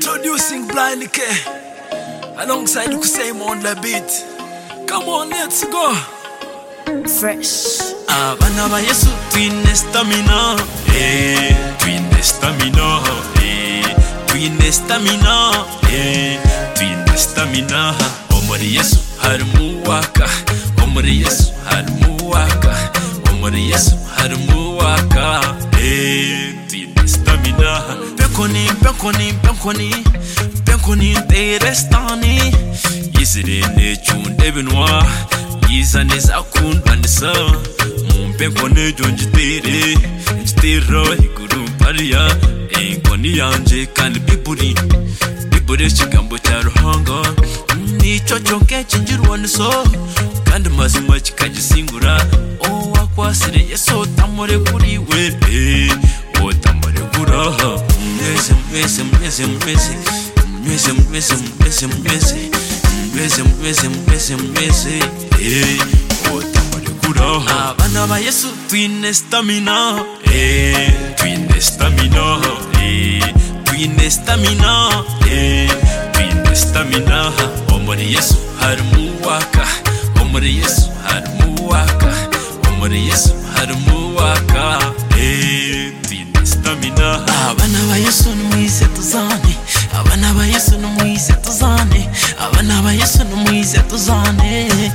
Introducing Blind K alongside Kusema on the beat. Come on, let's go. Fresh. Abana ba Yesu twine stamina, twine stamina, twine stamina, twine stamina. Omuri Yesu harmu waka, omuri Yesu harmu waka, omuri Yesu harmu waka, twine stamina. Penkoni, penkoni, penkoni, penkoni terestani. Yisirene chunde benwa, yizaneza kundwanisa. Penkone jonjitere, njitero higuru paria. Enkoni yanje kandi biburi chigambo cha ruhanga. Nicho chonke chinjirwaniso, kandi mazima chikajisingura. O wakwasire Yesu tamore kuri we, o tamore kuraha. Mwese mwese mwese mwese mwese mwese mwese mwese mwese mwese mwese o tamore kuraha. Abana ba Yesu twine stamina, twine stamina, twine stamina, twine stamina. Omuri Yesu harmu waka, omuri Yesu harmu waka, omuri Yesu harmu waka, twine stamina. Abana ba Yesu numwise tuzane, abana ba Yesu numwise tuzane, abana ba Yesu numwise tuzane.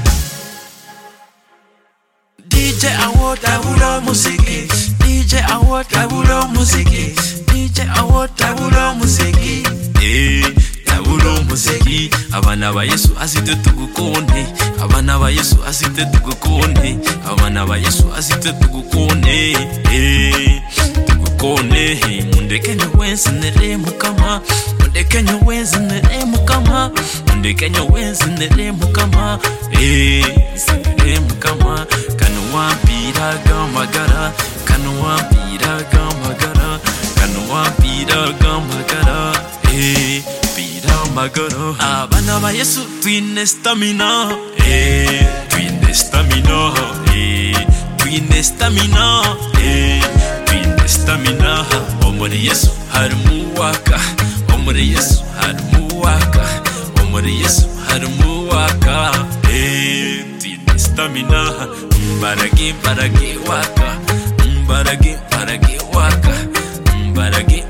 DJ Award Tabulo Musiki, DJ Award Tabulo Musiki, DJ Award Tabulo Musiki, Tabulo Musiki. Abana ba Yesu asite tugukone, abana ba Yesu asite tugukone, abana ba Yesu asite tugukone, tugukone. Mundekenya wensi nere mukama, mundekenya wensi nere mukama, mundekenya wensi nere mukama, nere mukama. Kanuwampira gamagara, kanuwampira gamagara, kanuwampira gamagara, pira magara. abana ba Yesu Twine stamina, twine stamina, twine stamina, twine stamina. Omuri Yesu harmu waka, omuri Yesu harmu waka, omuri Yesu harmu waka, twine stamina. Baragi baragi waka, baragi baragi waka, baragi